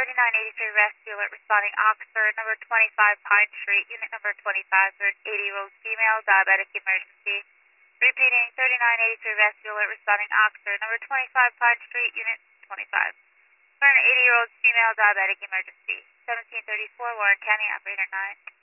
3983 rescue alert responding Oxford, number 25 Pine Street, unit number 25 for an 80-year-old female, diabetic emergency. Repeating, 3983 rescue alert responding Oxford, number 25 Pine Street, unit 25 for an 80-year-old female, diabetic emergency. 1734 Warren County, operator 9.